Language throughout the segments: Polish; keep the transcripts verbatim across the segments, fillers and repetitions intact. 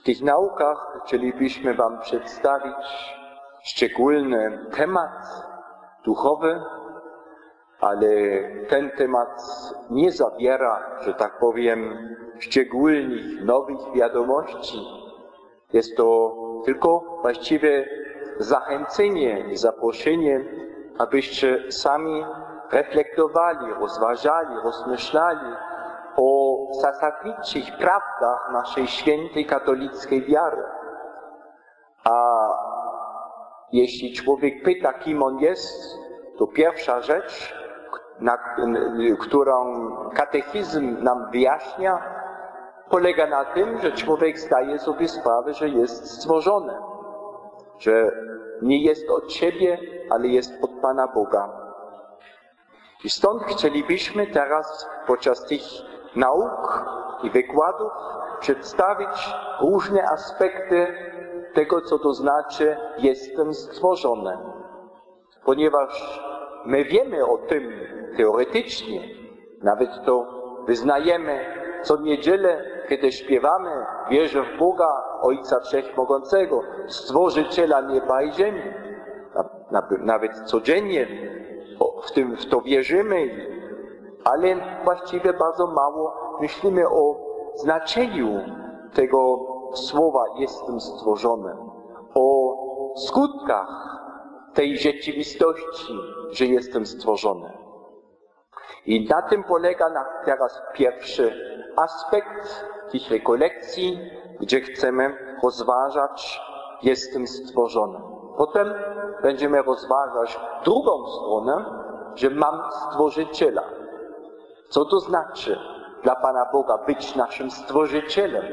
tych naukach chcielibyśmy wam przedstawić szczególny temat duchowy, ale ten temat nie zawiera, że tak powiem, szczególnych nowych wiadomości. Jest to tylko właściwie zachęcenie i zaproszenie, abyście sami reflektowali, rozważali, rozmyślali o zasadniczych prawdach naszej świętej katolickiej wiary. A jeśli człowiek pyta, kim on jest, to pierwsza rzecz, na, którą katechizm nam wyjaśnia, polega na tym, że człowiek zdaje sobie sprawę, że jest stworzony, że nie jest od siebie, ale jest od Pana Boga. I stąd chcielibyśmy teraz podczas tych nauk i wykładów przedstawić różne aspekty tego, co to znaczy jestem stworzony. Ponieważ my wiemy o tym teoretycznie, nawet to wyznajemy co niedzielę, kiedy śpiewamy, wierzę w Boga, Ojca Wszechmogącego, Stworzyciela nieba i ziemi. Nawet codziennie w, tym, w to wierzymy, ale właściwie bardzo mało myślimy o znaczeniu tego słowa jestem stworzony, o skutkach tej rzeczywistości, że jestem stworzony. I na tym polega na teraz pierwszy aspekt tych rekolekcji, gdzie chcemy rozważać jestem stworzony. Potem będziemy rozważać drugą stronę, że mam Stworzyciela. Co to znaczy dla Pana Boga być naszym Stworzycielem?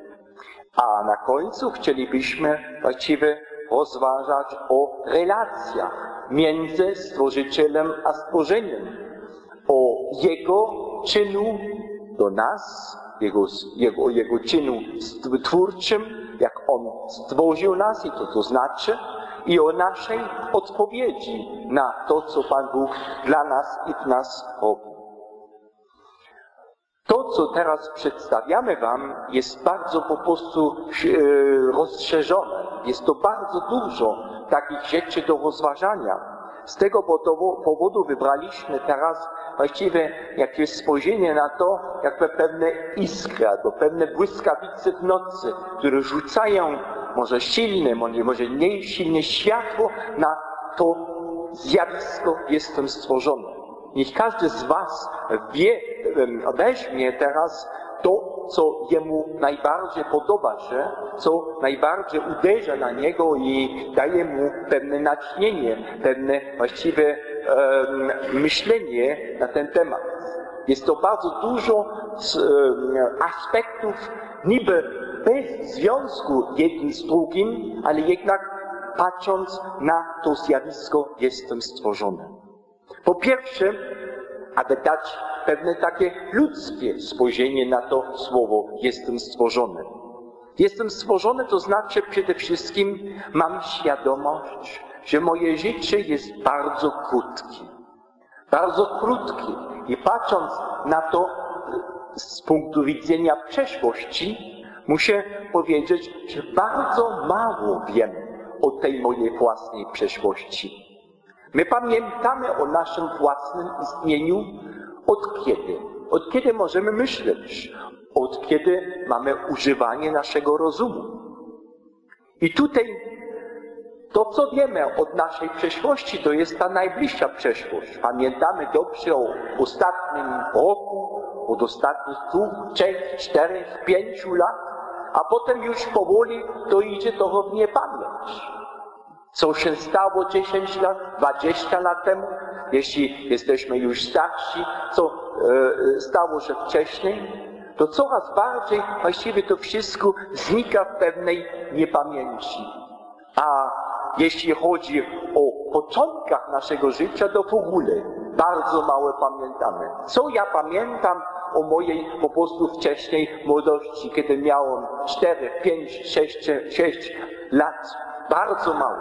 A na końcu chcielibyśmy właściwie rozważać o relacjach między Stworzycielem a stworzeniem, o Jego czynu do nas, Jego, jego, jego czynu twórczym, jak On stworzył nas i co to znaczy, i o naszej odpowiedzi na to, co Pan Bóg dla nas i w nas robi. To, co teraz przedstawiamy wam, jest bardzo po prostu e, rozszerzone. Jest to bardzo dużo takich rzeczy do rozważania. Z tego powodu wybraliśmy teraz właściwie jakieś spojrzenie na to, jakby pewne iskry, albo pewne błyskawice w nocy, które rzucają może silne, może, może mniej silne światło na to zjawisko jestem stworzony. Niech każdy z was wie, weźmie teraz to, co jemu najbardziej podoba się, co najbardziej uderza na niego i daje mu pewne natchnienie, pewne właściwe um, myślenie na ten temat. Jest to bardzo dużo um, aspektów niby bez związku jednym z drugim, ale jednak patrząc na to zjawisko jestem stworzony. Po pierwsze, aby dać pewne takie ludzkie spojrzenie na to słowo jestem stworzony. Jestem stworzony to znaczy przede wszystkim mam świadomość, że moje życie jest bardzo krótkie. Bardzo krótkie. I patrząc na to z punktu widzenia przeszłości, muszę powiedzieć, że bardzo mało wiem o tej mojej własnej przeszłości. My pamiętamy o naszym własnym istnieniu od kiedy? Od kiedy możemy myśleć? Od kiedy mamy używanie naszego rozumu. I tutaj to, co wiemy od naszej przeszłości, to jest ta najbliższa przeszłość. Pamiętamy dobrze o ostatnim roku, od ostatnich dwóch, trzech, czterech, pięciu lat, a potem już powoli to idzie to w niepamięć. Co się stało dziesięć lat, dwadzieścia lat temu, jeśli jesteśmy już starsi, co e, stało się wcześniej, to coraz bardziej właściwie to wszystko znika w pewnej niepamięci. A jeśli chodzi o początkach naszego życia, to w ogóle bardzo mało pamiętamy. Co ja pamiętam o mojej po prostu wcześniej młodości, kiedy miałem cztery, pięć, sześć, sześć lat? Bardzo mało.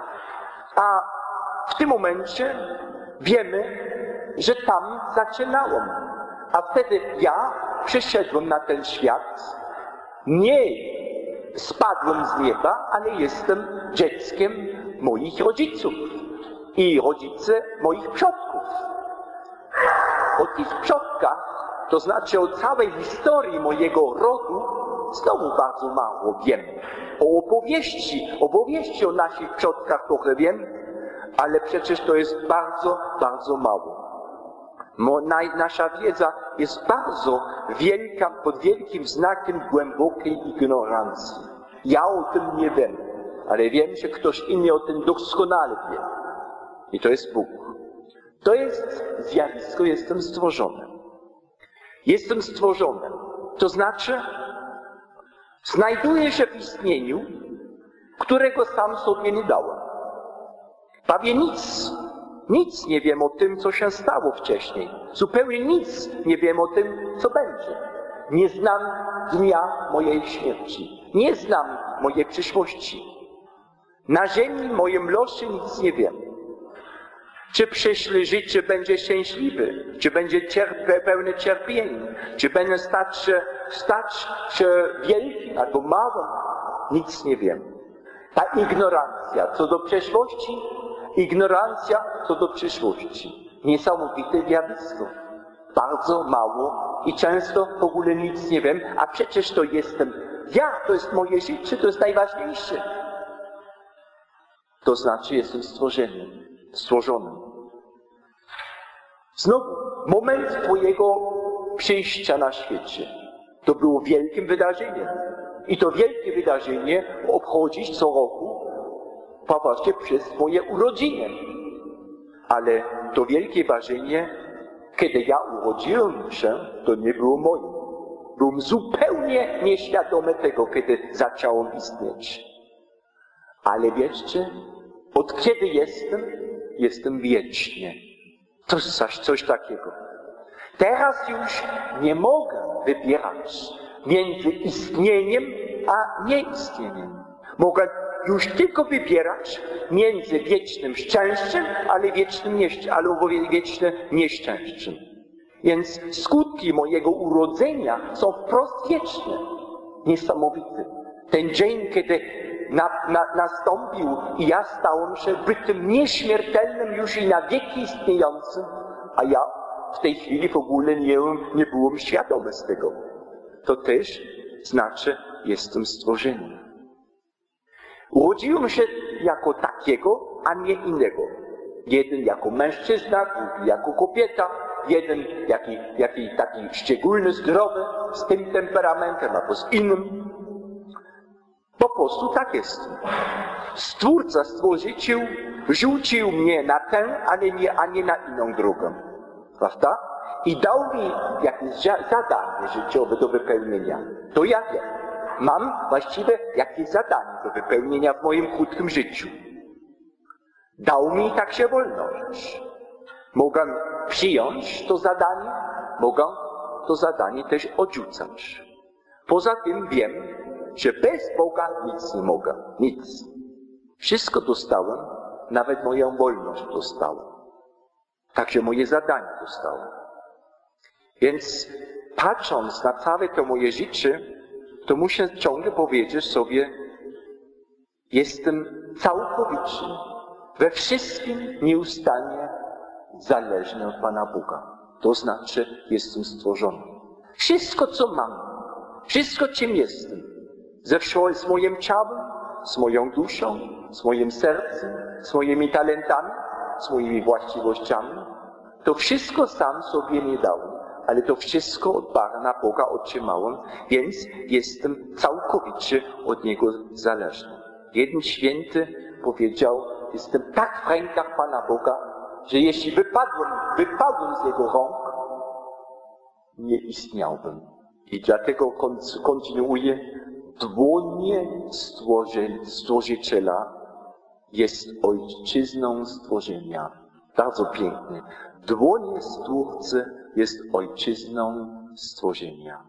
A w tym momencie wiemy, że tam zaczynałem. A wtedy ja przyszedłem na ten świat nie spadłem z nieba, ale jestem dzieckiem moich rodziców i rodzice moich przodków. O tych przodkach, to znaczy o całej historii mojego rodu, znowu bardzo mało wiem. O opowieści, opowieści o naszych przodkach trochę wiem, ale przecież to jest bardzo, bardzo mało. Mo, na, nasza wiedza jest bardzo wielka, pod wielkim znakiem głębokiej ignorancji. Ja o tym nie wiem, ale wiem, że ktoś inny o tym doskonale wie. I to jest Bóg. To jest zjawisko, jestem stworzony. Jestem stworzony. To znaczy, znajduję się w istnieniu, którego sam sobie nie dałem. Prawie nic, nic nie wiem o tym, co się stało wcześniej. Zupełnie nic nie wiem o tym, co będzie. Nie znam dnia mojej śmierci. Nie znam mojej przyszłości. Na ziemi, moim losie nic nie wiem. Czy przyszłe życie będzie szczęśliwe, czy będzie cierpe, pełne cierpień, czy będę stać się, stać się wielkim albo małym, nic nie wiem. Ta ignorancja co do przeszłości, ignorancja co do przyszłości. Niesamowite zjawisko. Bardzo mało i często w ogóle nic nie wiem, a przecież to jestem ja, to jest moje życie, to jest najważniejsze. To znaczy jestem stworzeniem, stworzonym. Znowu, moment twojego przyjścia na świecie. To było wielkim wydarzeniem. I to wielkie wydarzenie obchodzić co roku, popatrzcie, przez moje urodziny. Ale to wielkie wydarzenie, kiedy ja urodziłem się, to nie było moje. Byłem zupełnie nieświadomy tego, kiedy zacząłem istnieć. Ale wiecie, od kiedy jestem, jestem wiecznie. To jest coś, coś takiego. Teraz już nie mogę wybierać między istnieniem a nieistnieniem. Mogę już tylko wybierać między wiecznym szczęściem, ale wiecznym nieszczęściem, albo wiecznym nieszczęściem. Więc skutki mojego urodzenia są wprost wieczne. Niesamowite. Ten dzień, kiedy na, na, nastąpił i ja stałem się bytem nieśmiertelnym już i na wieki istniejącym, a ja w tej chwili w ogóle nie, nie byłem świadomy z tego. To też znaczy, jestem stworzeniem. Urodziłem się jako takiego, a nie innego. Jeden jako mężczyzna, drugi jako kobieta, jeden jaki, jaki taki szczególny, zdrowy, z tym temperamentem, albo z innym. Po prostu tak jest. Stwórca, Stworzyciel rzucił mnie na tę, ale nie, a nie na inną drogę. Prawda? I dał mi jakieś zadanie życiowe do wypełnienia. To ja wiem. Mam właściwie jakieś zadanie do wypełnienia w moim krótkim życiu. Dał mi także wolność. Mogę przyjąć to zadanie, mogę to zadanie też odrzucać. Poza tym wiem, że bez Boga nic nie mogę. Nic. Wszystko dostałem, nawet moją wolność dostałem. Także moje zadanie dostałem. Więc patrząc na całe to moje życie, to muszę ciągle powiedzieć sobie, jestem całkowicie, we wszystkim nieustannie zależny od Pana Boga. To znaczy, jestem stworzony. Wszystko, co mam, wszystko, czym jestem, ze z moim ciałem, z moją duszą, z moim sercem, z moimi talentami, z moimi właściwościami, to wszystko sam sobie nie dałem, ale to wszystko od Pana Boga otrzymałem, więc jestem całkowicie od Niego zależny. Jeden święty powiedział, jestem tak w rękach Pana Boga, że jeśli wypadłem, wypadłem z Jego rąk, nie istniałbym. I dlatego kontynuuje, dłonie Stworzyciela jest ojczyzną stworzenia. Bardzo pięknie. Dłonie Stwórcy jest ojczyzną stworzenia.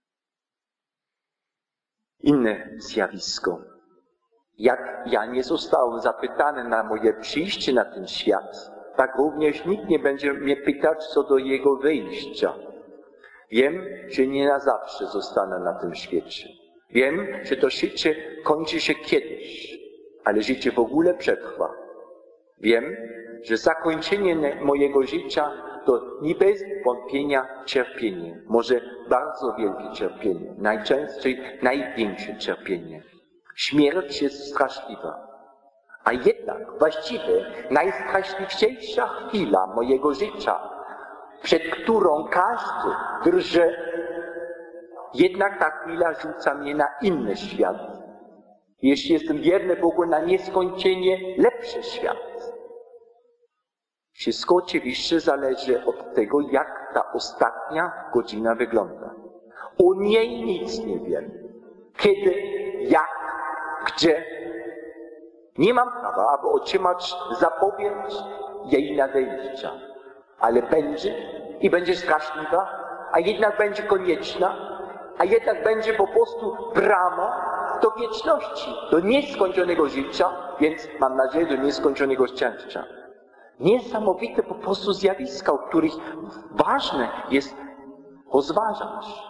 Inne zjawisko. Jak ja nie zostałem zapytany na moje przyjście na ten świat, tak również nikt nie będzie mnie pytać co do jego wyjścia. Wiem, że nie na zawsze zostanę na tym świecie. Wiem, że to życie kończy się kiedyś, ale życie w ogóle przetrwa. Wiem, że zakończenie mojego życia to nie bez wątpienia cierpienie, może bardzo wielkie cierpienie, najczęściej największe cierpienie. Śmierć jest straszliwa, a jednak właściwie najstraszliwsza chwila mojego życia, przed którą każdy drży, jednak ta chwila rzuca mnie na inny świat. Jeśli jestem wierny Bogu, na nieskończenie lepszy świat. Wszystko oczywiście zależy od tego, jak ta ostatnia godzina wygląda. O niej nic nie wiem. Kiedy, jak, gdzie. Nie mam prawa, aby otrzymać zapowiedź jej nadejścia. Ale będzie i będzie straszliwa, a jednak będzie konieczna, a jednak będzie po prostu bramą do wieczności, do nieskończonego życia, więc mam nadzieję do nieskończonego szczęścia. Niesamowite po prostu zjawiska, o których ważne jest rozważać.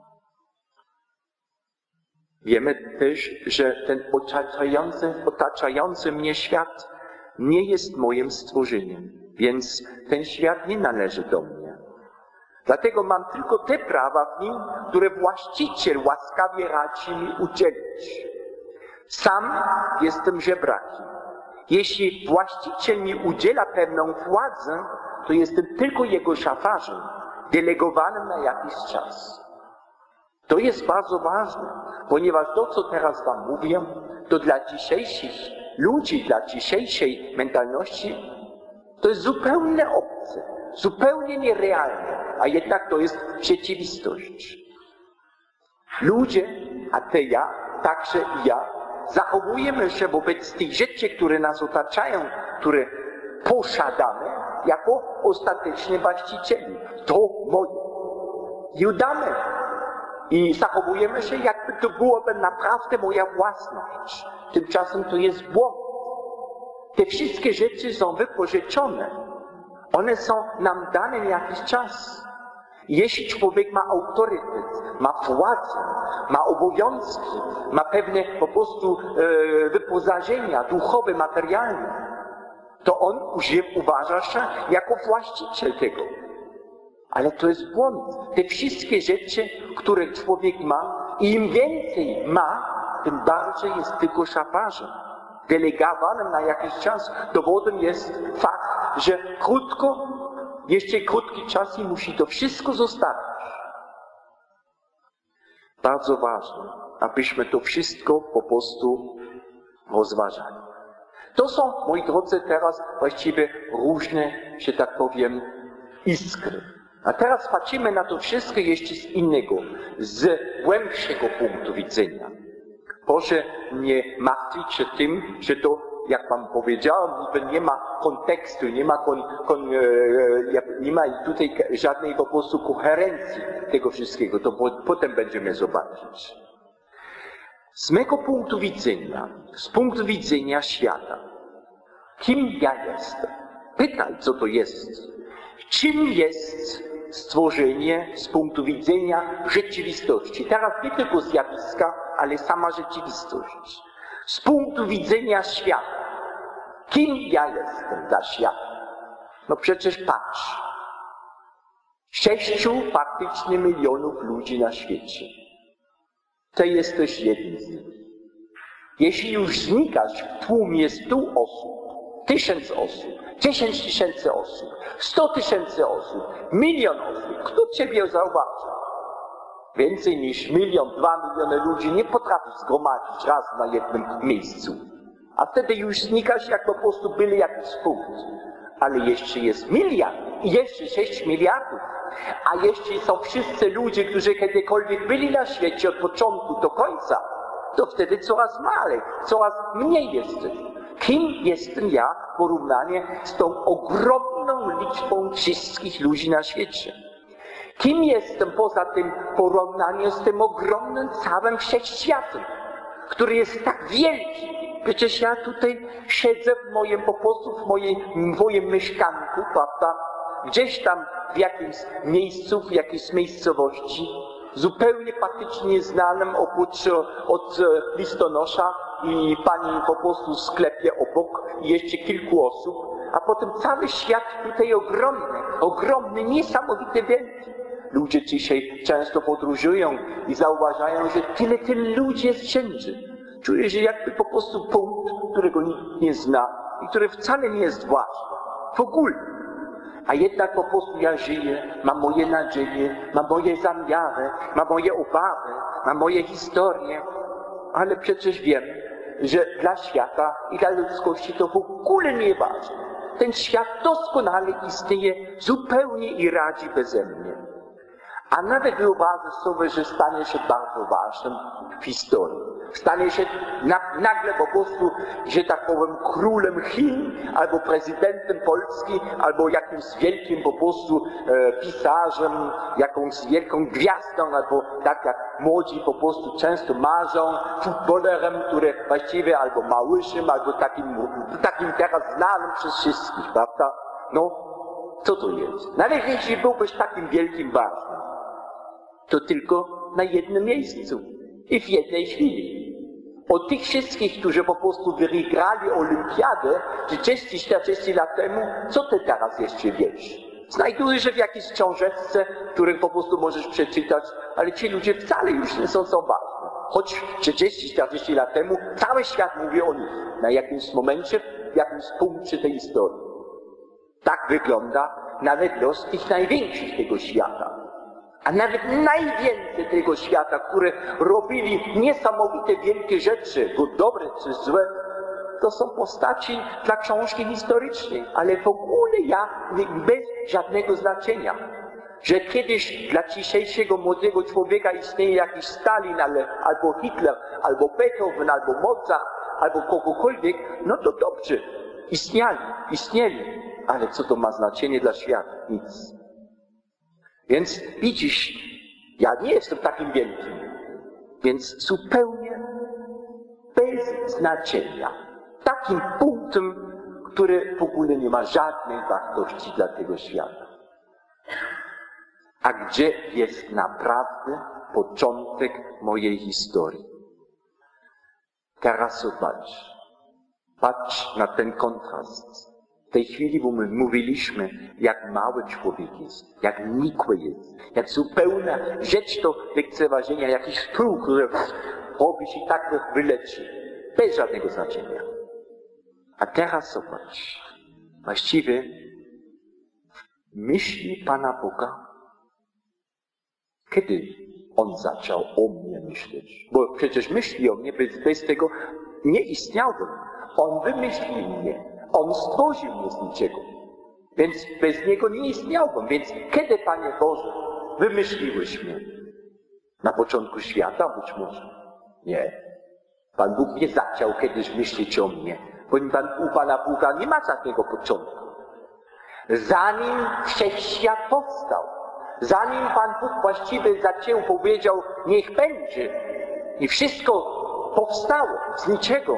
Wiemy też, że ten otaczający, otaczający mnie świat nie jest moim stworzeniem, więc ten świat nie należy do mnie. Dlatego mam tylko te prawa w nim, które właściciel łaskawie raczy mi udzielić. Sam jestem żebrakiem. Jeśli właściciel mi udziela pewną władzę, to jestem tylko jego szafarzem, delegowanym na jakiś czas. To jest bardzo ważne, ponieważ to, co teraz wam mówię, to dla dzisiejszych ludzi, dla dzisiejszej mentalności, to jest zupełnie obce, zupełnie nierealne, a jednak to jest rzeczywistość. Ludzie, a te ja, także i ja, zachowujemy się wobec tych rzeczy, które nas otaczają, które posiadamy, jako ostatecznie właścicieli. To moje. I udamy. I zachowujemy się, jakby to byłoby naprawdę moja własność. Tymczasem to jest błąd. Te wszystkie rzeczy są wypożyczone. One są nam dane na jakiś czas. Jeśli człowiek ma autorytet, ma władzę, ma obowiązki, ma pewne po prostu e, wyposażenia duchowe, materialne, to on uważa się jako właściciel tego. Ale to jest błąd. Te wszystkie rzeczy, które człowiek ma, i im więcej ma, tym bardziej jest tylko szafarzem, delegowanym na jakiś czas. Dowodem jest fakt, że krótko, jeszcze krótki czas i musi to wszystko zostawić. Bardzo ważne, abyśmy to wszystko po prostu rozważali. To są, moi drodzy, teraz właściwie różne, że tak powiem, iskry. A teraz patrzymy na to wszystko jeszcze z innego, z głębszego punktu widzenia. Proszę nie martwić się tym, że to, jak wam powiedziałem, niby nie ma kontekstu, nie ma, kon, kon, nie ma tutaj żadnej po prostu koherencji tego wszystkiego. To potem będziemy zobaczyć. Z mego punktu widzenia, z punktu widzenia świata, kim ja jestem? Pytaj, co to jest. Czym jest stworzenie z punktu widzenia rzeczywistości? Teraz nie tylko zjawiska, ale sama rzeczywistość. Z punktu widzenia świata. Kim ja jestem dla świata? No przecież patrz. Sześciu faktycznie milionów ludzi na świecie. Ty jesteś jednym z nich. Jeśli już znikasz w tłumie stu osób, tysiąc osób, dziesięć tysięcy osób, sto tysięcy osób, milion osób, kto ciebie zauważy? Więcej niż milion, dwa miliony ludzi nie potrafisz zgromadzić raz na jednym miejscu. A wtedy już znikasz, jak po prostu byli jakiś punkt. Ale jeszcze jest miliard i jeszcze sześć miliardów. A jeszcze są wszyscy ludzie, którzy kiedykolwiek byli na świecie od początku do końca. To wtedy coraz malej, coraz mniej jesteś. Kim jestem ja w porównaniu z tą ogromną liczbą wszystkich ludzi na świecie? Kim jestem poza tym w porównaniu z tym ogromnym całym wszechświatem, który jest tak wielki? Przecież ja tutaj siedzę w moim, po prostu w, mojej, w moim mieszkanku, prawda? Gdzieś tam w jakimś miejscu, w jakiejś miejscowości. zupełnie patycznie znanym oprócz od listonosza i pani po prostu w sklepie obok i jeszcze kilku osób, a potem cały świat tutaj ogromny, ogromny, niesamowity, wielki. Ludzie dzisiaj często podróżują i zauważają, że tyle, tyle ludzi jest wszędzie. Czuję, że jakby po prostu punkt, którego nikt nie zna i który wcale nie jest ważny. W ogóle. A jednak po prostu ja żyję, mam moje nadzieje, mam moje zamiary, mam moje obawy, mam moje historie, ale przecież wiem, że dla świata i dla ludzkości to w ogóle nie ważne. Ten świat doskonale istnieje zupełnie i radzi beze mnie. A nawet wyobrażę sobie, że stanie się bardzo ważnym w historii. Stanie się na, nagle po prostu, że tak powiem, królem Chin, albo prezydentem Polski, albo jakimś wielkim po prostu e, pisarzem, jakąś wielką gwiazdą, albo tak jak młodzi po prostu często marzą, futbolerem, który właściwie albo małyszym, albo takim, takim teraz znanym przez wszystkich, prawda? No, co to jest? Nawet jeśli byłbyś takim wielkim ważnym, to tylko na jednym miejscu i w jednej chwili. Od tych wszystkich, którzy po prostu wygrali olimpiadę trzydzieści czterdzieści lat temu, co ty teraz jeszcze wiesz? Znajdujesz się w jakiejś książeczce, których po prostu możesz przeczytać, ale ci ludzie wcale już nie są, są ważni. Choć trzydzieści czterdzieści lat temu cały świat mówi o nich na jakimś momencie, w jakimś punkcie tej historii. Tak wygląda nawet los tych największych tego świata. A nawet najwięcej tego świata, które robili niesamowite wielkie rzeczy, bo dobre czy złe, to są postaci dla książki historycznej, ale w ogóle ja bez żadnego znaczenia. Że kiedyś dla dzisiejszego młodego człowieka istnieje jakiś Stalin, ale, albo Hitler, albo Beethoven, albo Mozart, albo kogokolwiek, no to dobrze, istniali, istnieli, ale co to ma znaczenie dla świata? Nic. Więc widzisz, ja nie jestem takim wielkim, więc zupełnie bez znaczenia. Takim punktem, który w ogóle nie ma żadnej wartości dla tego świata. A gdzie jest naprawdę początek mojej historii? Teraz zobacz, patrz na ten kontrast. W tej chwili, bo my mówiliśmy, jak mały człowiek jest, jak nikły jest, jak zupełna rzecz do lekceważenia, jakiś wpływ, który robisz i tak wyleci, bez żadnego znaczenia. A teraz zobacz, właściwie myśli Pana Boga, kiedy On zaczął o mnie myśleć? Bo przecież myśli o mnie, bez, bez tego nie istniałbym. On wymyślił mnie. On stworzył mnie z niczego. Więc bez Niego nie istniałbym. Więc kiedy, Panie Boże, wymyśliłeś mnie? Na początku świata być może? Nie. Pan Bóg nie zaczął kiedyś myśleć o mnie. Bo u Pana Boga nie ma żadnego początku. Zanim wszechświat powstał, zanim Pan Bóg właściwie zaczął, powiedział, niech będzie, i wszystko powstało z niczego.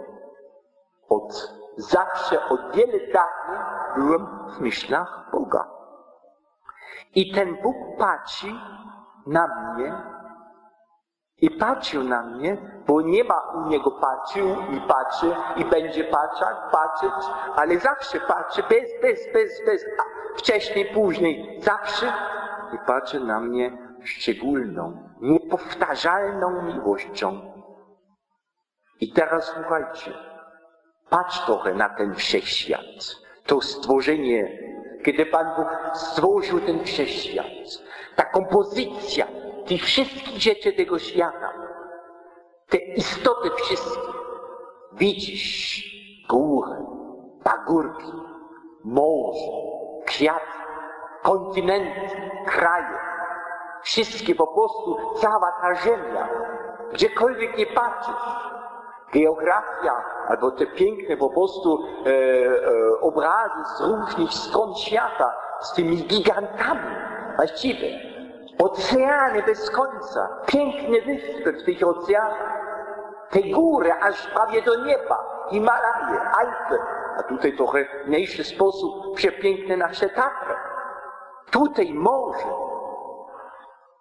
Od zawsze, od wiele dawnych byłem w myślach Boga. I ten Bóg patrzy na mnie i patrzył na mnie, bo nie ma u Niego patrzył i patrzy i będzie patrzeć, patrzeć, ale zawsze patrzy, bez, bez, bez, bez, a wcześniej, później, zawsze i patrzy na mnie szczególną, niepowtarzalną miłością. I teraz słuchajcie, patrz trochę na ten wszechświat, to stworzenie, kiedy Pan Bóg stworzył ten wszechświat, ta kompozycja tych wszystkich rzeczy tego świata, te istoty wszystkie. Widzisz góry, pagórki, morze, kwiaty, kontynenty, kraje. Wszystkie po prostu, cała ta ziemia, gdziekolwiek nie patrzysz. Geografia, albo te piękne po prostu e, e, obrazy z różnych stron świata, z tymi gigantami, właściwie. Oceany bez końca, piękne wyspy w tych oceanach, te góry aż prawie do nieba, Himalaje, Alpy, a tutaj trochę w mniejszy sposób przepiękne nasze Tatry. Tutaj morze.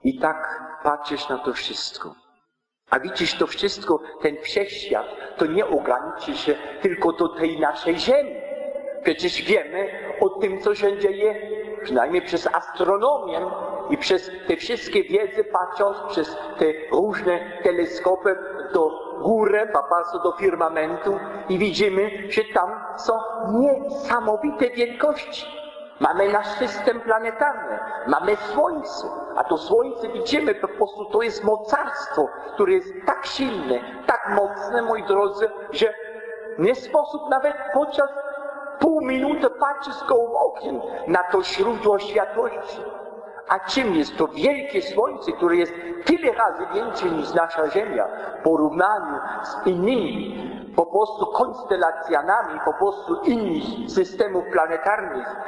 I tak patrzysz na to wszystko. A widzisz to wszystko, ten wszechświat, to nie ograniczy się tylko do tej naszej Ziemi. Przecież wiemy o tym, co się dzieje, przynajmniej przez astronomię i przez te wszystkie wiedzy, patrząc przez te różne teleskopy do góry, bardzo do firmamentu i widzimy, że tam są niesamowite wielkości. Mamy nasz system planetarny, mamy Słońce, a to Słońce widzimy, po prostu to jest mocarstwo, które jest tak silne, tak mocne, moi drodzy, że nie sposób nawet podczas pół minuty patrzeć gołym okiem na to źródło światłości. A czym jest to wielkie Słońce, które jest tyle razy większe niż nasza Ziemia w porównaniu z innymi po prostu konstelacjami, po prostu innych systemów planetarnych,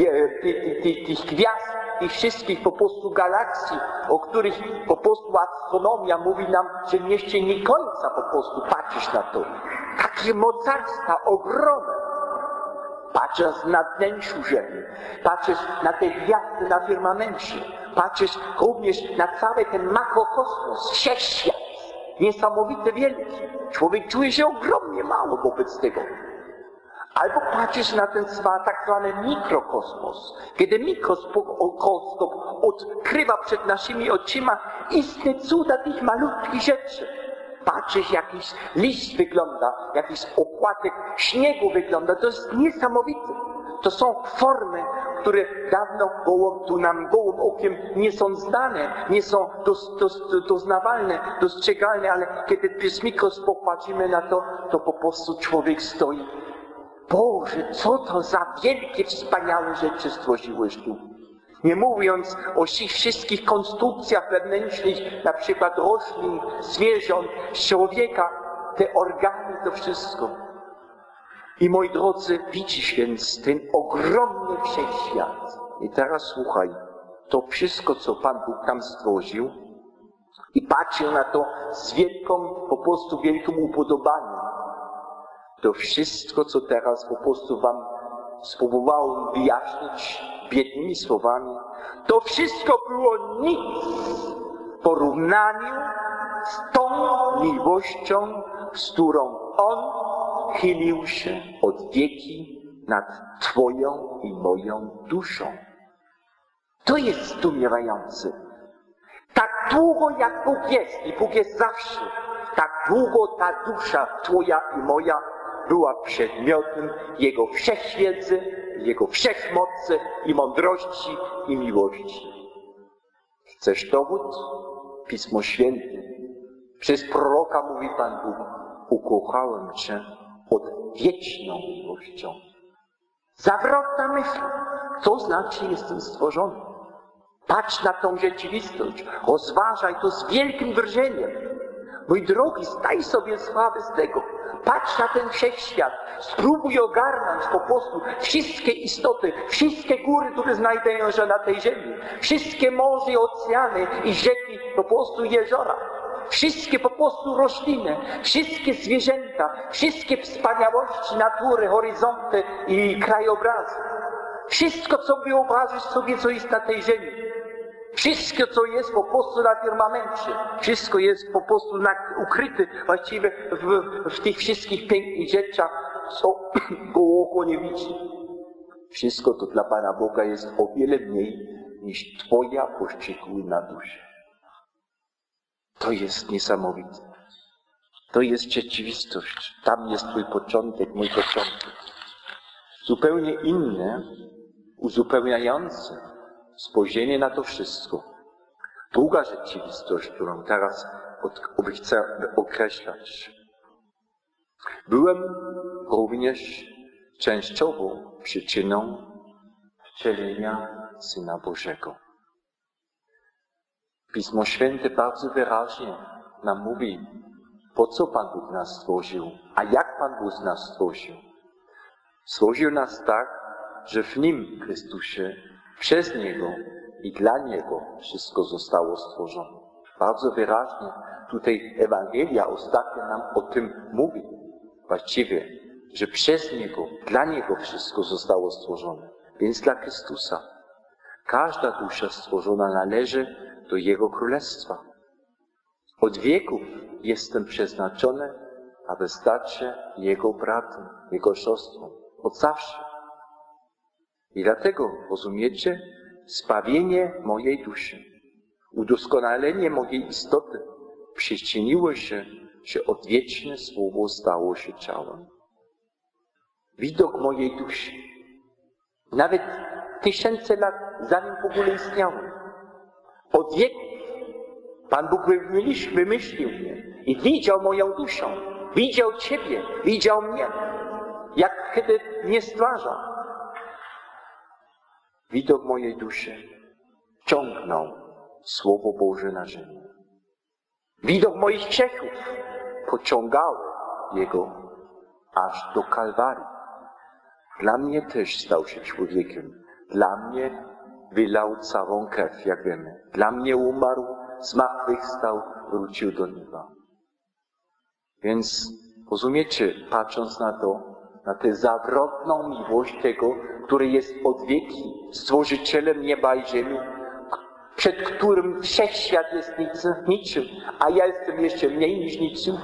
tych gwiazd, tych wszystkich po prostu galakcji, o których po prostu astronomia mówi nam, że jeszcze nie końca po prostu patrzysz na to. Takie mocarstwa ogromne. Patrzysz na wnętrzu Ziemi, patrzysz na te gwiazdy na firmamencie, patrzysz również na cały ten makrokosmos, wszechświat, niesamowite wielki. Człowiek czuje się ogromnie mało wobec tego. Albo patrzysz na ten tak zwany mikrokosmos, kiedy mikroskop odkrywa przed naszymi oczyma istne cuda tych malutkich rzeczy. Patrzysz, jakiś liść wygląda, jakiś opłatek śniegu wygląda, to jest niesamowite. To są formy, które dawno gołą, tu nam gołym okiem nie są znane, nie są dos, dos, doznawalne, dostrzegalne, ale kiedy przez mikroskop patrzymy na to, to po prostu człowiek stoi. Boże, co to za wielkie, wspaniałe rzeczy stworzyłeś tu. Nie mówiąc o tych wszystkich konstrukcjach wewnętrznych, na przykład roślin, zwierząt, człowieka, te organy, to wszystko. I moi drodzy, widzisz więc ten ogromny wszechświat. I teraz słuchaj, to wszystko, co Pan Bóg tam stworzył i patrzył na to z wielką, po prostu wielkim upodobaniem. To wszystko, co teraz po prostu wam spróbowałem wyjaśnić biednymi słowami, to wszystko było nic w porównaniu z tą miłością, z którą On chylił się od wieki nad Twoją i moją duszą. To jest zdumiewające. Tak długo jak Bóg jest, i Bóg jest zawsze, tak długo ta dusza Twoja i moja była przedmiotem Jego wszechwiedzy, Jego wszechmocy i mądrości i miłości. Chcesz dowód? Pismo Święte. Przez proroka mówi Pan Bóg: ukochałem Cię odwieczną miłością. Zawrotna myśl. Co znaczy jestem stworzony? Patrz na tą rzeczywistość. Rozważaj to z wielkim drżeniem. Mój drogi, zdaj sobie sprawę z tego. Patrz na ten wszechświat. Spróbuj ogarnąć po prostu wszystkie istoty, wszystkie góry, które znajdują się na tej ziemi. Wszystkie morze, oceany i rzeki, po prostu jeziora. Wszystkie po prostu rośliny, wszystkie zwierzęta, wszystkie wspaniałości natury, horyzonty i krajobrazy. Wszystko, co wyobrażysz sobie, co jest na tej ziemi. Wszystko, co jest po prostu na firmamencie. Wszystko jest po prostu na, ukryte właściwie w, w tych wszystkich pięknych rzeczach, co gołe oko nie widzi. Wszystko to dla Pana Boga jest o wiele mniej niż Twoja poszczególna dusza. To jest niesamowite. To jest rzeczywistość. Tam jest Twój początek, mój początek. Zupełnie inne, uzupełniające spojrzenie na to wszystko. Druga rzeczywistość, którą teraz chcę określać. Byłem również częściową przyczyną wcielenia Syna Bożego. Pismo Święte bardzo wyraźnie nam mówi, po co Pan Bóg nas stworzył, a jak Pan Bóg nas stworzył. Stworzył nas tak, że w Nim, Chrystusie, przez Niego i dla Niego wszystko zostało stworzone. Bardzo wyraźnie tutaj Ewangelia ostatnio nam o tym mówi. Właściwie, że przez Niego, dla Niego wszystko zostało stworzone. Więc dla Chrystusa. Każda dusza stworzona należy do Jego Królestwa. Od wieków jestem przeznaczony, aby stać się Jego bratem, Jego siostrą. Od zawsze. I dlatego, rozumiecie, zbawienie mojej duszy, udoskonalenie mojej istoty przyczyniło się, że odwieczne słowo stało się ciałem. Widok mojej duszy, nawet tysiące lat, zanim w ogóle istniałem, od wieków Pan Bóg wymyślił mnie i widział moją duszę, widział Ciebie, widział mnie, jak kiedy mnie stwarza. Widok mojej duszy ciągnął Słowo Boże na ziemię. Widok moich grzechów pociągał Jego aż do Kalwarii. Dla mnie też stał się człowiekiem. Dla mnie wylał całą krew, jak wiemy. Dla mnie umarł, zmartwychwstał, wrócił do nieba. Więc rozumiecie, patrząc na to, na tę zawrotną miłość tego, który jest od wieki stworzycielem nieba i ziemi, przed którym wszechświat jest niczym, a ja jestem jeszcze mniej niż niczym.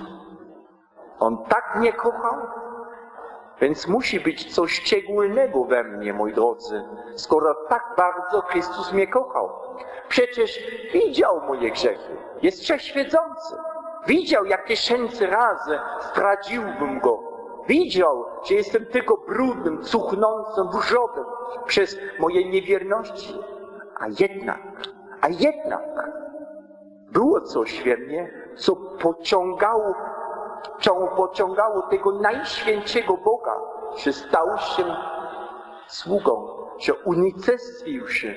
On tak mnie kochał, więc musi być coś szczególnego we mnie, moi drodzy, skoro tak bardzo Chrystus mnie kochał. Przecież widział moje grzechy, jest wszechwiedzący. Widział, jak tysiące razy zdradziłbym Go. Widział, że jestem tylko brudnym, cuchnącym wrzodem przez moje niewierności. A jednak, a jednak było coś we mnie, co pociągało, co pociągało tego najświętszego Boga, że stał się sługą, że unicestwił się,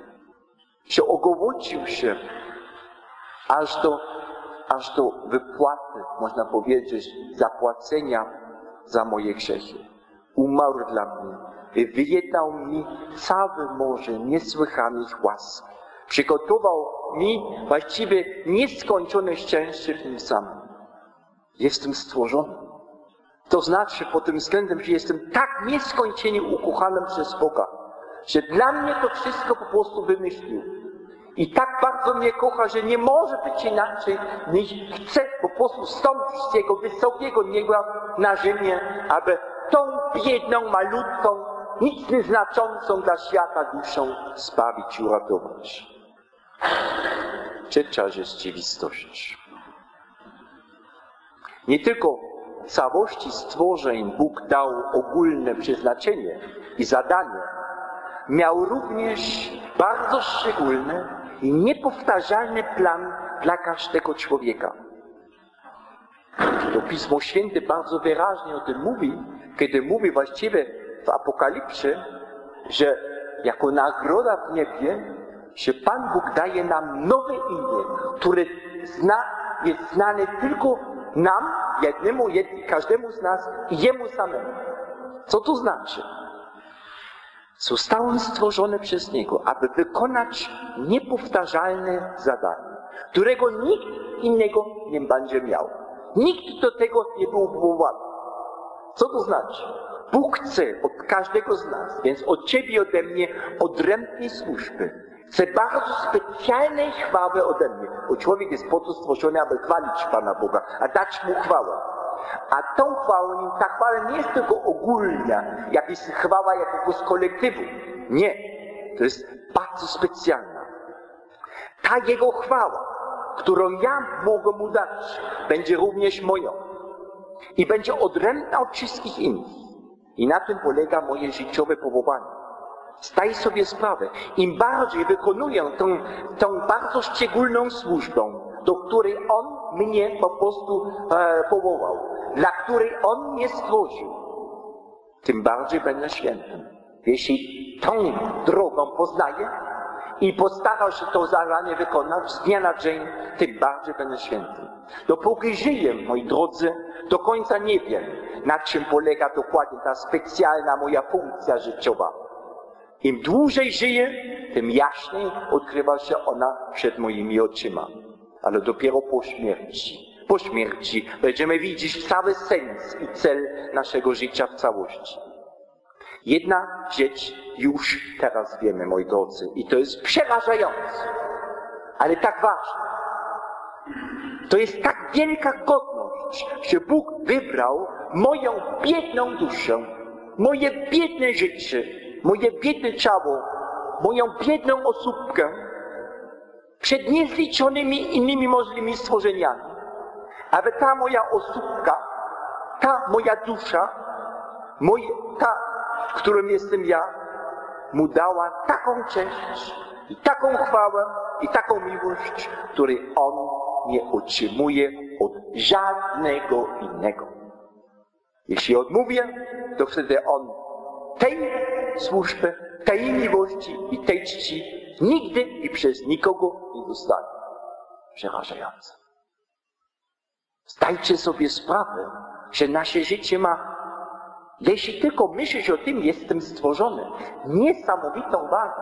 że ogołocił się, aż do, aż do wypłaty, można powiedzieć, zapłacenia za moje grzechy. Umarł dla mnie i wyjednał mi całe morze niesłychanych łask. Przygotował mi właściwie nieskończone szczęście w tym samym. Jestem stworzony. To znaczy pod tym względem, że jestem tak nieskończenie ukochanym przez Boga, że dla mnie to wszystko po prostu wymyślił. I tak bardzo mnie kocha, że nie może być inaczej, niż chce po prostu stąpić z jego wysokiego nieba na ziemię, aby tą biedną, malutką, nic nieznaczącą dla świata duszą zbawić i uratować. Trzecia rzeczywistość. Nie tylko całości stworzeń Bóg dał ogólne przeznaczenie i zadanie, miał również bardzo szczególny i niepowtarzalny plan dla każdego człowieka. To Pismo Święte bardzo wyraźnie o tym mówi, kiedy mówi właściwie w Apokalipsie, że jako nagroda w niebie, że Pan Bóg daje nam nowe imię, które zna, jest znane tylko nam, jednemu, jednemu, każdemu z nas i Jemu samemu. Co to znaczy? Zostałem stworzony przez Niego, aby wykonać niepowtarzalne zadanie, którego nikt innego nie będzie miał. Nikt do tego nie był powołany. Co to znaczy? Bóg chce od każdego z nas, więc od Ciebie i ode mnie, odrębnej służby. Chce bardzo specjalnej chwały ode mnie. Bo człowiek jest po to stworzony, aby chwalić Pana Boga, a dać Mu chwałę. A tą chwałą, ta chwała nie jest tylko ogólna, jakaś chwała jakiegoś kolektywu. Nie. To jest bardzo specjalna. Ta Jego chwała, którą ja mogę Mu dać, będzie również moją. I będzie odrębna od wszystkich innych. I na tym polega moje życiowe powołanie. Zdaj sobie sprawę. Im bardziej wykonuję tą, tą bardzo szczególną służbę, do której On mnie po prostu e, powołał, dla której On mnie stworzył, tym bardziej będę świętym. Jeśli tą drogą poznaję i postaram się to zadanie wykonać z dnia na dzień, tym bardziej będę świętym. Dopóki żyję, moi drodzy, do końca nie wiem, na czym polega dokładnie ta specjalna moja funkcja życiowa. Im dłużej żyję, tym jaśniej odkrywa się ona przed moimi oczyma. Ale dopiero po śmierci, po śmierci będziemy widzieć cały sens i cel naszego życia w całości. Jedna rzecz już teraz wiemy, moi drodzy, i to jest przerażające. ale tak ważne. To jest tak wielka godność, że Bóg wybrał moją biedną duszę, moje biedne życie, moje biedne ciało, moją biedną osóbkę przed niezliczonymi innymi możliwymi stworzeniami. Aby ta moja osóbka, ta moja dusza, moje, ta, którą jestem ja, mu dała taką cześć i taką chwałę i taką miłość, której on nie otrzymuje od żadnego innego. Jeśli odmówię, to wtedy on tej służby, tej miłości i tej czci nigdy i przez nikogo nie dostanie. Przerażające. Zdajcie sobie sprawę, że nasze życie ma, jeśli tylko myślisz o tym, jestem stworzony, niesamowitą wagę.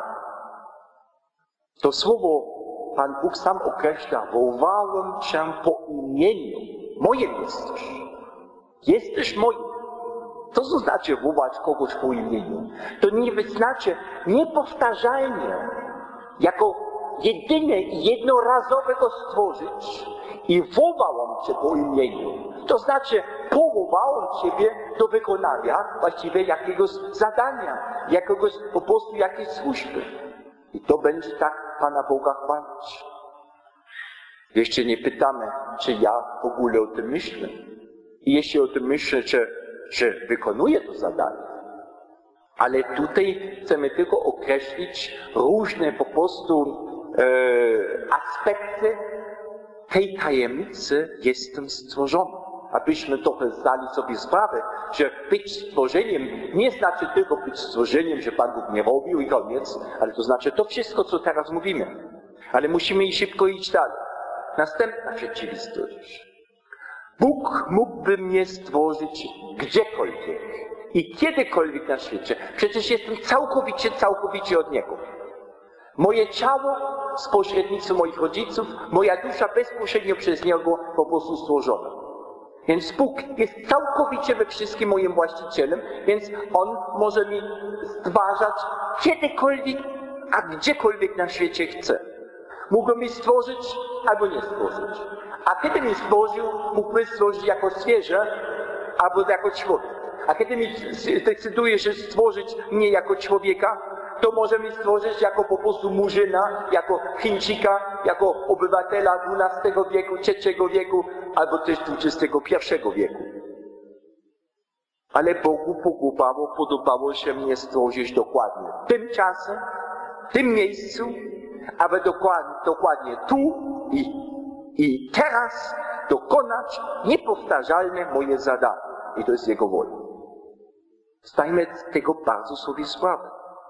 To słowo Pan Bóg sam określa, wołałem Cię po imieniu, moje jesteś. Jesteś moim. To co znaczy wołać kogoś po imieniu? To nie znaczy niepowtarzalnie, jako jedyne i jednorazowe go stworzyć i wołałem Cię po imieniu. To znaczy powołałem Ciebie do wykonania właściwie jakiegoś zadania, jakiegoś po prostu jakiejś służby. I to będzie tak Pana Boga chwalić. Jeszcze nie pytamy, czy ja w ogóle o tym myślę. I jeśli o tym myślę, że, że wykonuję to zadanie. Ale tutaj chcemy tylko określić różne po prostu e, aspekty tej tajemnicy jestem stworzony. Abyśmy trochę zdali sobie sprawę, że być stworzeniem nie znaczy tylko być stworzeniem, że Pan Bóg nie robił i koniec, ale to znaczy to wszystko, co teraz mówimy. Ale musimy i szybko iść dalej. Następna rzeczywistość. Bóg mógłby mnie stworzyć gdziekolwiek i kiedykolwiek na świecie. Przecież jestem całkowicie, całkowicie od Niego. Moje ciało z pośrednictwem moich rodziców, moja dusza bezpośrednio przez Niego po prostu stworzona. Więc Bóg jest całkowicie we wszystkim moim właścicielem, więc On może mi stwarzać kiedykolwiek, a gdziekolwiek na świecie chce. Mógłby mi stworzyć albo nie stworzyć. A kiedy mi stworzył, mógłby stworzyć jako zwierzę albo jako człowiek. A kiedy mi decyduje się stworzyć mnie jako człowieka, to może mi stworzyć jako po prostu murzyna, jako Chińczyka, jako obywatela dwunastego wieku, trzeciego wieku, albo też dwudziestego pierwszego wieku. Ale Bogu podobało, podobało się mnie stworzyć dokładnie tymczasem, w tym miejscu, aby dokładnie, dokładnie tu i, i teraz dokonać niepowtarzalne moje zadanie. I to jest Jego wola. Zdajmy z tego bardzo sobie sprawę.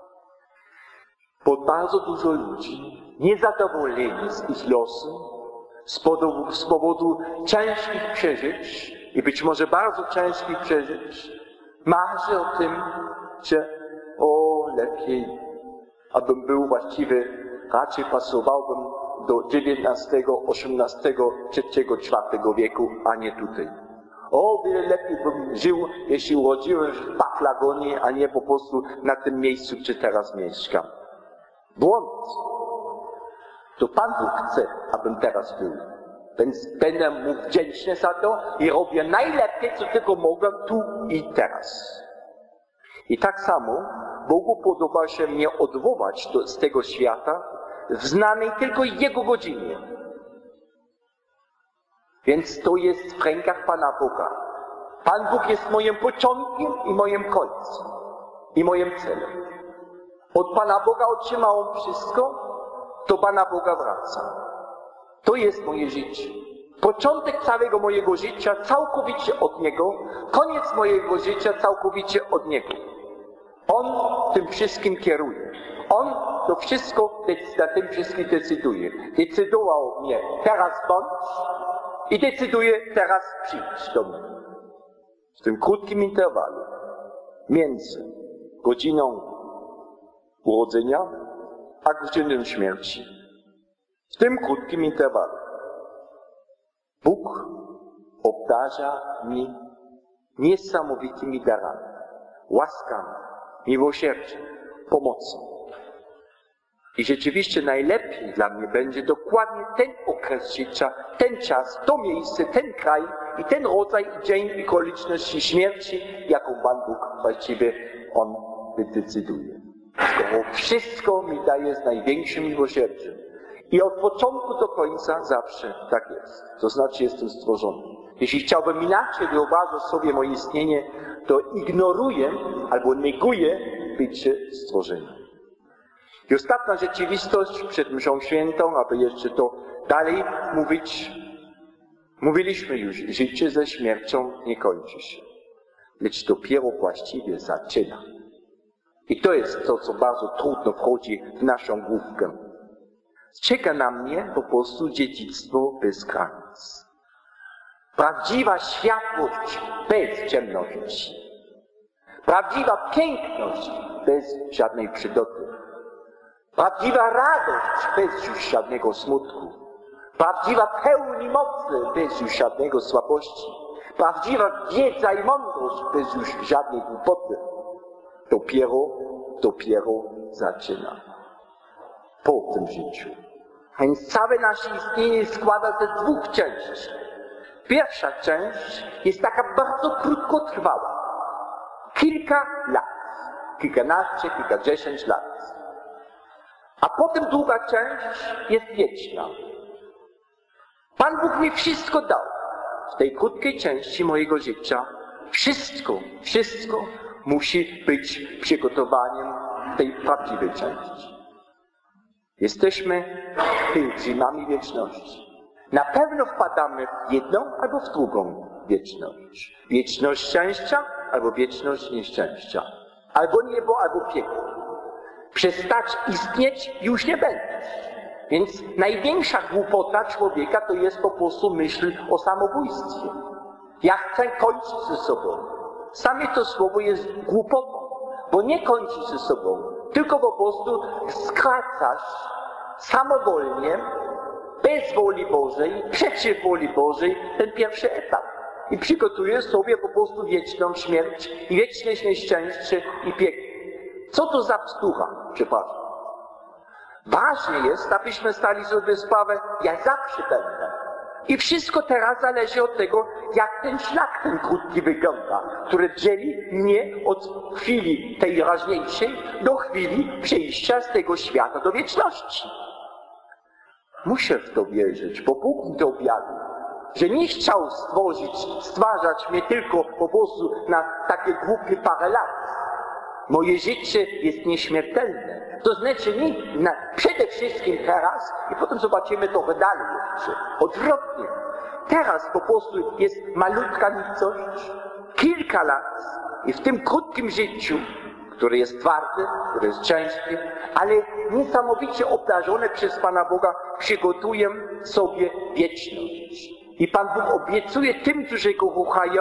Bo bardzo dużo ludzi niezadowoleni z ich losem, z powodu, z powodu ciężkich przeżyć i być może bardzo ciężkich przeżyć, marzy o tym, że o lepiej, abym był właściwie, raczej pasowałbym do dziewiętnastego, osiemnastego, trzeciego, czwartego wieku, a nie tutaj. O, wiele lepiej bym żył, jeśli urodziłem się w Paflagonie, a nie po prostu na tym miejscu, gdzie teraz mieszkam. Błąd. To Pan Bóg chce, abym teraz był. Więc będę mu wdzięczny za to i robię najlepiej, co tylko mogę tu i teraz. I tak samo Bogu podoba się mnie odwołać do, z tego świata w znanej tylko Jego godzinie. Więc to jest w rękach Pana Boga. Pan Bóg jest moim początkiem i moim końcem. I moim celem. Od Pana Boga otrzymałem wszystko, do Pana Boga wracam. To jest moje życie. Początek całego mojego życia całkowicie od Niego, koniec mojego życia całkowicie od Niego. On tym wszystkim kieruje. On to wszystko, na tym wszystkim decyduje. Decydował mnie, teraz bądź i decyduje, teraz przyjdź do mnie. W tym krótkim interwale między godziną urodzenia a godziną śmierci. W tym krótkim interwale Bóg obdarza mi niesamowitymi darami, łaskami, miłosierdziem, pomocą. I rzeczywiście najlepiej dla mnie będzie dokładnie ten okres życia, ten czas, to miejsce, ten kraj i ten rodzaj i dzień i okoliczności śmierci, jaką Pan Bóg właściwie On wydecyduje. Skoro wszystko mi daje z największym miłosierdziem. I od początku do końca zawsze tak jest. To znaczy jestem stworzony. Jeśli chciałbym inaczej wyobrazić sobie moje istnienie, to ignoruję albo neguję bycie stworzeniem. I ostatnia rzeczywistość przed mszą świętą, aby jeszcze to dalej mówić, mówiliśmy już, życie ze śmiercią nie kończy się, lecz dopiero właściwie zaczyna. I to jest to, co bardzo trudno wchodzi w naszą główkę. Czeka na mnie po prostu dziedzictwo bez granic. Prawdziwa światłość bez ciemności. Prawdziwa piękność bez żadnej przydoty. Prawdziwa radość bez już żadnego smutku. Prawdziwa pełni mocy bez już żadnego słabości. Prawdziwa wiedza i mądrość bez już żadnej głupoty. Dopiero, dopiero zaczyna. Po tym życiu. A więc całe nasze istnienie składa się z dwóch części. Pierwsza część jest taka bardzo krótkotrwała. Kilka lat. Kilkanaście, kilkadziesiąt lat. A potem druga część jest wieczna. Pan Bóg mi wszystko dał. W tej krótkiej części mojego życia wszystko, wszystko musi być przygotowaniem tej prawdziwej części. Jesteśmy pielgrzymami wieczności. Na pewno wpadamy w jedną albo w drugą wieczność. Wieczność szczęścia albo wieczność nieszczęścia. Albo niebo, albo piekło. Przestać istnieć już nie będziesz. Więc największa głupota człowieka to jest po prostu myśl o samobójstwie. Ja chcę kończyć ze sobą. Same to słowo jest głupotą, bo nie kończysz ze sobą, tylko po prostu skracasz samowolnie, bez woli Bożej, przeciw woli Bożej ten pierwszy etap. I przygotujesz sobie po prostu wieczną śmierć i wieczne nieszczęście i piekło. Co to za bzdura? Przepraszam. Ważne jest, abyśmy stali sobie sprawę, ja zawsze będę. I wszystko teraz zależy od tego, jak ten szlak, ten krótki wygląda, który dzieli mnie od chwili tej raźniejszej do chwili przejścia z tego świata do wieczności. Muszę w to wierzyć, bo Bóg mi to objawił, że nie chciał stworzyć, stwarzać mnie tylko po prostu na takie głupie parę lat. Moje życie jest nieśmiertelne. To znaczy nie na, przede wszystkim teraz i potem zobaczymy trochę dalej jeszcze. Odwrotnie. Teraz po prostu jest malutka nicość, kilka lat i w tym krótkim życiu, które jest twarde, które jest ciężkie, ale niesamowicie obdarzone przez Pana Boga, przygotuję sobie wieczność. I Pan Bóg obiecuje tym, którzy Go kochają,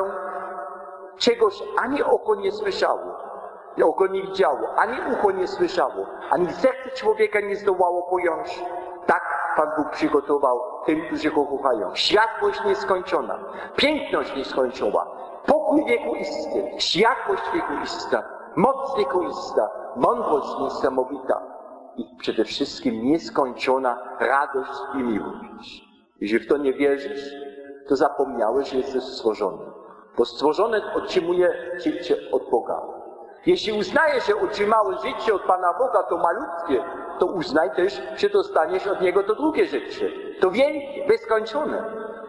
czegoś ani oko nie słyszało, oko nie widziało, ani ucho nie słyszało, ani serce człowieka nie zdołało pojąć. Tak Pan Bóg przygotował tym, którzy Go kochają. Światłość nieskończona, piękność nieskończona, pokój wiekuisty, światłość wiekuista, moc wiekuista, mądrość niesamowita i przede wszystkim nieskończona radość i miłość. Jeśli w to nie wierzysz, to zapomniałeś, że jesteś stworzony. Bo stworzony otrzymuje życie od Boga. Jeśli uznajesz, że otrzymałeś życie od Pana Boga, to malutkie, to uznaj też, że dostaniesz od Niego to drugie życie. To wielkie, nieskończone.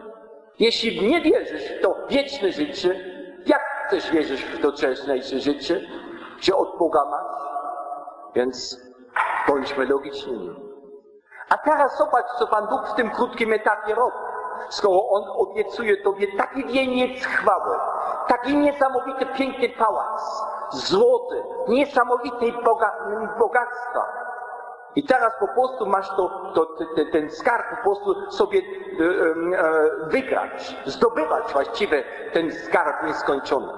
Jeśli nie wierzysz w to wieczne życie, jak chcesz wierzyć w to wcześniejsze życie, że od Boga masz? Więc bądźmy logiczni. A teraz zobacz, co Pan Bóg w tym krótkim etapie robi. Skoro On obiecuje Tobie taki wieniec chwały, taki niesamowity, piękny pałac, złoty, niesamowitej boga, bogactwa. I teraz po prostu masz to, to, te, ten skarb po prostu sobie e, e, wygrać, zdobywać właściwie ten skarb nieskończony.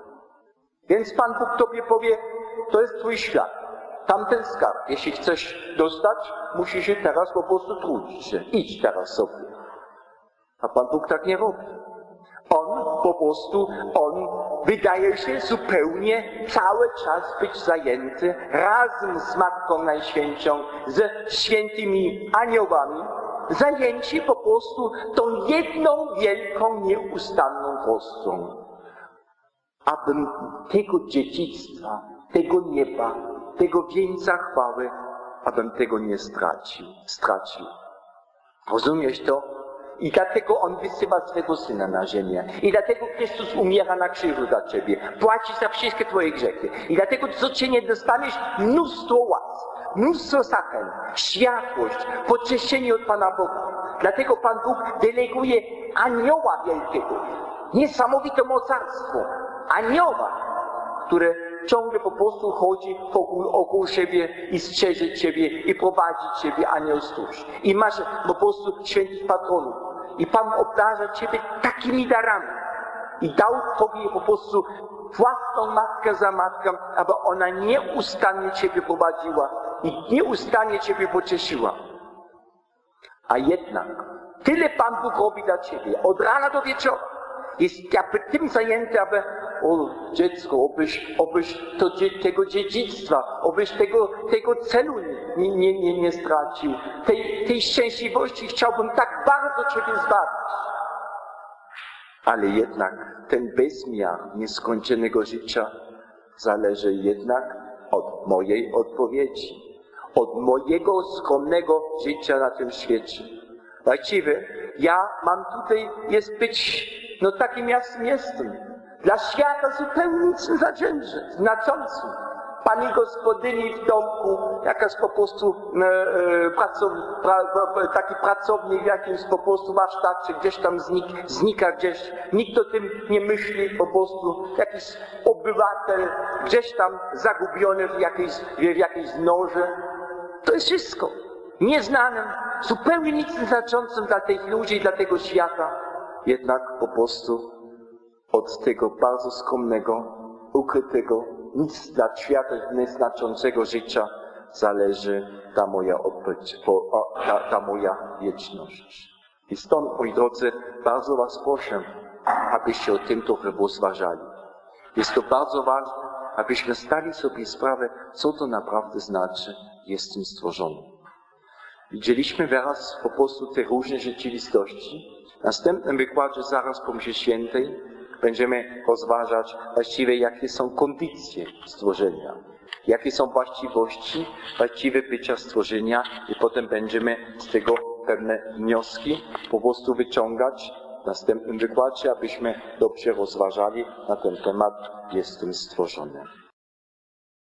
Więc Pan Bóg Tobie powie, to jest Twój świat, tamten skarb. Jeśli chcesz dostać, musisz się teraz po prostu trudzić się. Idź teraz sobie. A Pan Bóg tak nie robi. On po prostu, on wydaje się zupełnie cały czas być zajęty razem z Matką Najświętszą, ze świętymi aniołami, zajęci po prostu tą jedną wielką, nieustanną troską, abym tego dziedzictwa, tego nieba, tego wieńca chwały, abym tego nie stracił. stracił. Rozumiesz to? I dlatego On wysyła swego Syna na ziemię. I dlatego Chrystus umiera na krzyżu dla Ciebie. Płaci za wszystkie Twoje grzechy. I dlatego co Cię nie dostaniesz, mnóstwo łask, mnóstwo zachęt, światłość, pocieszenie od Pana Boga. Dlatego Pan Bóg deleguje anioła wielkiego. Niesamowite mocarstwo. Anioła, które ciągle po prostu chodzi wokół, około siebie i strzeże Ciebie i prowadzi Ciebie anioł stróż. I masz po prostu świętych patronów. I Pan obdarza Ciebie takimi darami. I dał Tobie po prostu własną matkę za matkę, aby ona nieustannie Ciebie prowadziła i nieustannie Ciebie pocieszyła. A jednak tyle Pan Bóg robi dla Ciebie, od rana do wieczora. Jest jakby tym zajęty, aby, o dziecko, obyś, obyś to, tego dziedzictwa, obyś tego, tego celu nie, nie, nie, nie stracił. Tej, tej szczęśliwości chciałbym tak bardzo Ciebie zbawić. Ale jednak ten bezmiar nieskończonego życia zależy jednak od mojej odpowiedzi, od mojego skromnego życia na tym świecie. Właściwie ja mam tutaj, jest być no takim jasnym jestem. Dla świata zupełnie nic nie znaczącym. Pani gospodyni w domku, jakaś po prostu e, e, pracow, pra, taki pracownik w jakimś po prostu warsztacie, gdzieś tam znik, znika gdzieś. Nikt o tym nie myśli, po prostu jakiś obywatel gdzieś tam zagubiony w jakiejś, w jakiejś norze. To jest wszystko. Nieznanym, zupełnie nic nieznaczącym dla tych ludzi i dla tego świata. Jednak po prostu od tego bardzo skromnego, ukrytego, nic dla świata nieznaczącego życia zależy ta moja odpowiedź, ta, ta moja wieczność. I stąd, moi drodzy, bardzo was proszę, abyście o tym trochę rozważali. Jest to bardzo ważne, abyśmy zdali sobie sprawę, co to naprawdę znaczy, jestem stworzony. Widzieliśmy wyraz po prostu te różne rzeczywistości. W następnym wykładzie, zaraz po mszy świętej, będziemy rozważać właściwie, jakie są kondycje stworzenia, jakie są właściwości właściwe bycia stworzenia i potem będziemy z tego pewne wnioski po prostu wyciągać w następnym wykładzie, abyśmy dobrze rozważali na ten temat, jestem stworzony.